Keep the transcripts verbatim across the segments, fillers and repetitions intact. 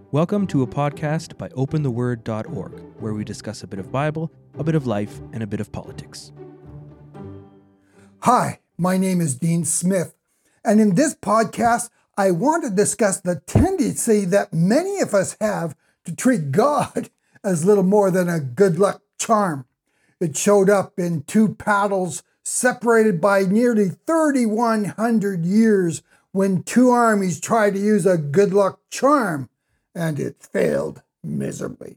Welcome to a podcast by open the word dot org, where we discuss a bit of Bible, a bit of life, and a bit of politics. Hi, my name is Dean Smith, and in this podcast, I want to discuss the tendency that many of us have to treat God as little more than a good luck charm. It showed up in two paddles separated by nearly thirty-one hundred years when two armies tried to use a good luck charm, and it failed miserably.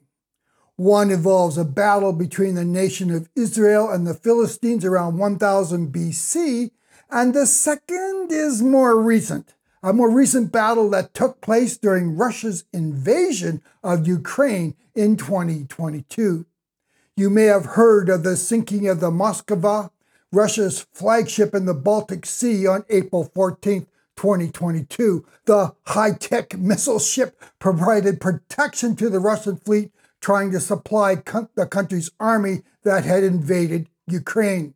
One involves a battle between the nation of Israel and the Philistines around one thousand B C, and the second is more recent, a more recent battle that took place during Russia's invasion of Ukraine in twenty twenty-two. You may have heard of the sinking of the Moskva, Russia's flagship in the Baltic Sea, on April fourteenth, twenty twenty-two. The high-tech missile ship provided protection to the Russian fleet trying to supply con- the country's army that had invaded Ukraine.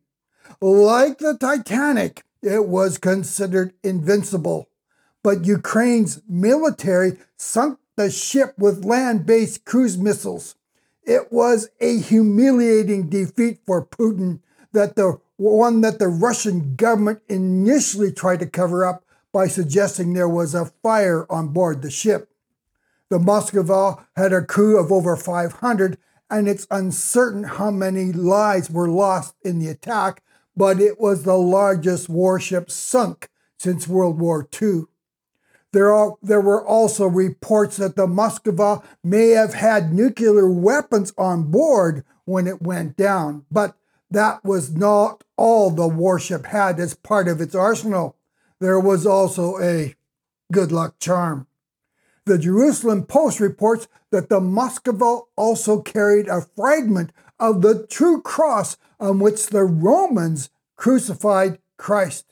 Like the Titanic, it was considered invincible, but Ukraine's military sunk the ship with land-based cruise missiles. It was a humiliating defeat for Putin, that the one that the Russian government initially tried to cover up by suggesting there was a fire on board the ship. The Moskva had a crew of over five hundred, and it's uncertain how many lives were lost in the attack, but it was the largest warship sunk since World War Two. There, are, there were also reports that the Moskva may have had nuclear weapons on board when it went down, but that was not all the warship had as part of its arsenal. There was also a good luck charm. The Jerusalem Post reports that the Moskva also carried a fragment of the true cross on which the Romans crucified Christ.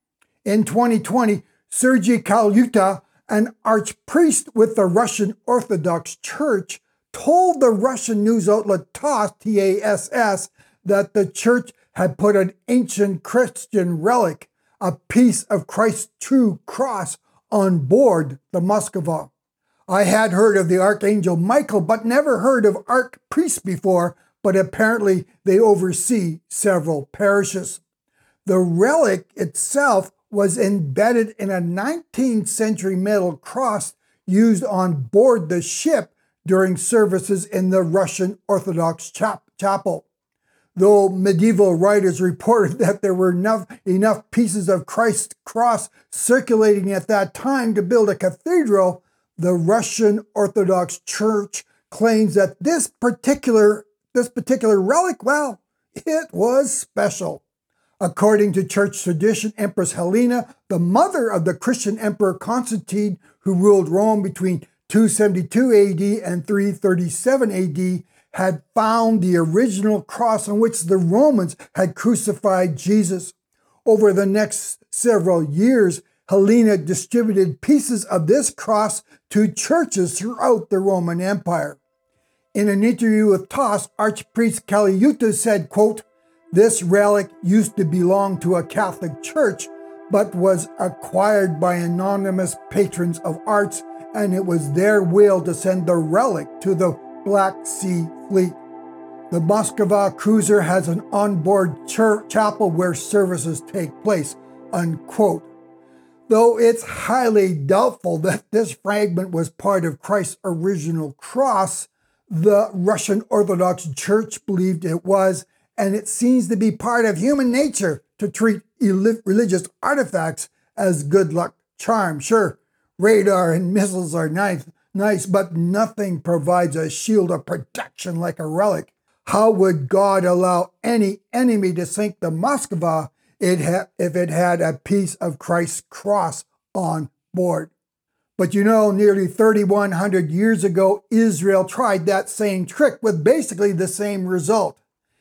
In twenty twenty, Sergei Kalyuta, an archpriest with the Russian Orthodox Church, told the Russian news outlet TASS, T A S S, that the church had put an ancient Christian relic, a piece of Christ's true cross, on board the Moskva. I had heard of the Archangel Michael, but never heard of archpriests before, but apparently they oversee several parishes. The relic itself was embedded in a nineteenth century metal cross used on board the ship during services in the Russian Orthodox chap- chapel. Though medieval writers reported that there were enough, enough pieces of Christ's cross circulating at that time to build a cathedral, the Russian Orthodox Church claims that this particular, this particular relic, well, it was special. According to church tradition, Empress Helena, the mother of the Christian Emperor Constantine, who ruled Rome between two seventy-two A D and three thirty-seven A D, had found the original cross on which the Romans had crucified Jesus. Over the next several years, Helena distributed pieces of this cross to churches throughout the Roman Empire. In an interview with TASS, Archpriest Kalyuta said, quote, "This relic used to belong to a Catholic church, but was acquired by anonymous patrons of arts, and it was their will to send the relic to the Black Sea Fleet. The Moskva cruiser has an onboard church chapel where services take place," unquote. Though it's highly doubtful that this fragment was part of Christ's original cross, the Russian Orthodox Church believed it was, and it seems to be part of human nature to treat religious artifacts as good luck charms. Sure, radar and missiles are nice, nice, but nothing provides a shield of protection like a relic. How would God allow any enemy to sink the Moskva it ha- if it had a piece of Christ's cross on board? But you know, nearly thirty-one hundred years ago, Israel tried that same trick with basically the same result.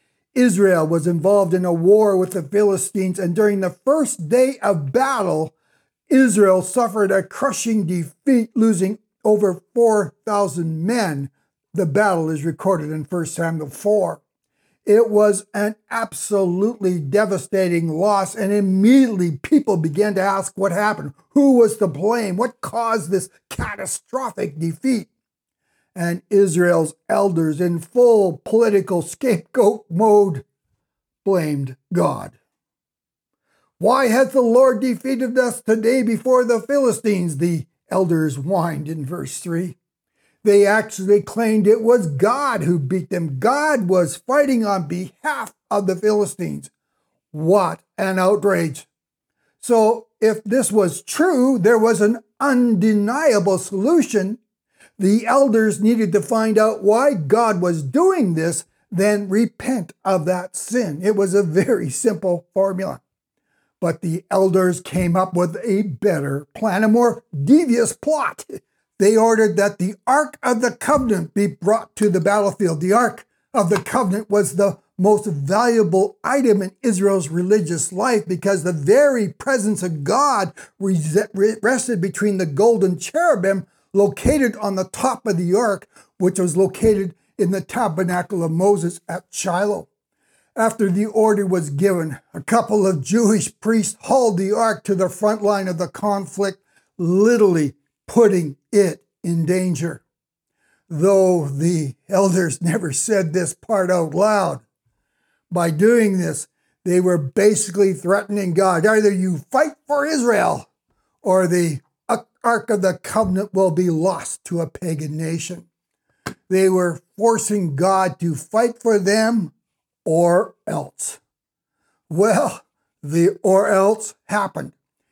Israel was involved in a war with the Philistines, and during the first day of battle, Israel suffered a crushing defeat, losing over four thousand men. The battle is recorded in First Samuel four. It was an absolutely devastating loss, and immediately people began to ask what happened. Who was to blame? What caused this catastrophic defeat? and Israel's elders, in full political scapegoat mode, blamed God. "Why hath the Lord defeated us today before the Philistines?" the elders whined in verse three. They actually claimed it was God who beat them. God was fighting on behalf of the Philistines. What an outrage. So if this was true, there was an undeniable solution. The elders needed to find out why God was doing this, then repent of that sin. It was a very simple formula. But the elders came up with a better plan, a more devious plot. They ordered that the Ark of the Covenant be brought to the battlefield. The Ark of the Covenant was the most valuable item in Israel's religious life because the very presence of God rested between the golden cherubim located on the top of the ark, which was located in the tabernacle of Moses at Shiloh. After the order was given, a couple of Jewish priests hauled the ark to the front line of the conflict, literally putting it in danger. Though the elders never said this part out loud, by doing this, they were basically threatening God. Either you fight for Israel, or the Ark of the Covenant will be lost to a pagan nation. They were forcing God to fight for them, or else. Well, the or else happened.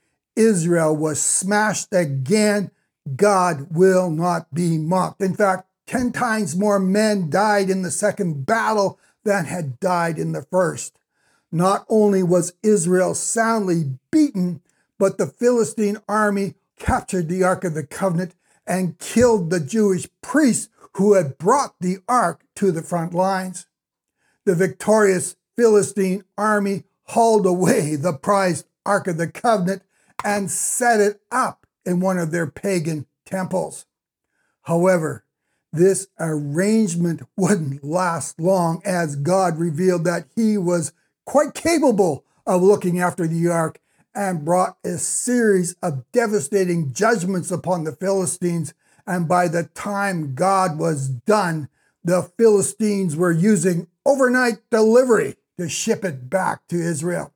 Israel was smashed again. God will not be mocked. In fact, ten times more men died in the second battle than had died in the first. Not only was Israel soundly beaten, but the Philistine army captured the Ark of the Covenant and killed the Jewish priests who had brought the Ark to the front lines. The victorious Philistine army hauled away the prized Ark of the Covenant and set it up in one of their pagan temples. However, this arrangement wouldn't last long, as God revealed that he was quite capable of looking after the ark and brought a series of devastating judgments upon the Philistines. And by the time God was done, the Philistines were using overnight delivery to ship it back to Israel.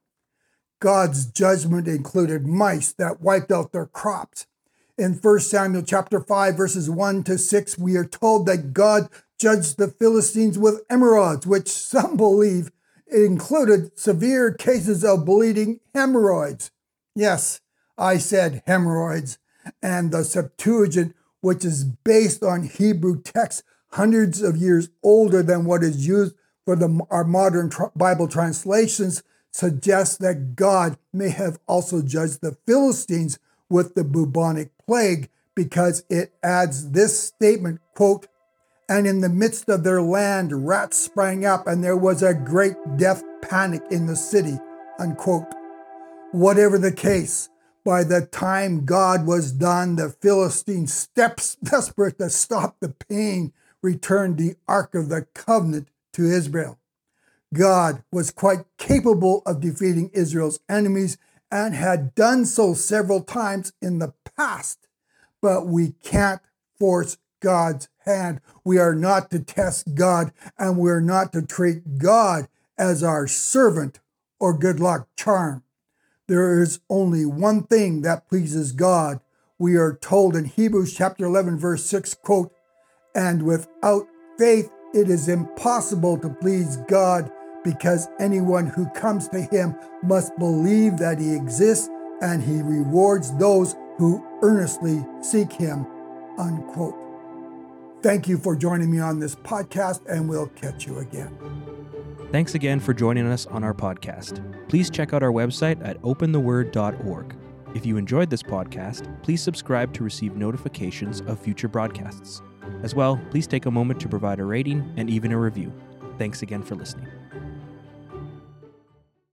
God's judgment included mice that wiped out their crops. In First Samuel chapter five, verses one to six, we are told that God judged the Philistines with emerods, which some believe included severe cases of bleeding hemorrhoids. Yes, I said hemorrhoids. And the Septuagint, which is based on Hebrew texts hundreds of years older than what is used for the, our modern tr- Bible translations, suggests that God may have also judged the Philistines with the bubonic plague, because it adds this statement, quote, "And in the midst of their land rats sprang up, and there was a great death panic in the city," unquote. Whatever the case, by the time God was done, the Philistines, steps desperate to stop the pain, returned the Ark of the Covenant to Israel. God was quite capable of defeating Israel's enemies and had done so several times in the past. But we can't force God's hand. We are not to test God, and we're not to treat God as our servant or good luck charm. There is only one thing that pleases God. We are told in Hebrews chapter eleven, verse six, quote, "And without faith it is impossible to please God, because anyone who comes to him must believe that he exists, and he rewards those who earnestly seek him," unquote. Thank you for joining me on this podcast, and we'll catch you again. Thanks again for joining us on our podcast. Please check out our website at open the word dot org. If you enjoyed this podcast, please subscribe to receive notifications of future broadcasts. As well, please take a moment to provide a rating and even a review. Thanks again for listening.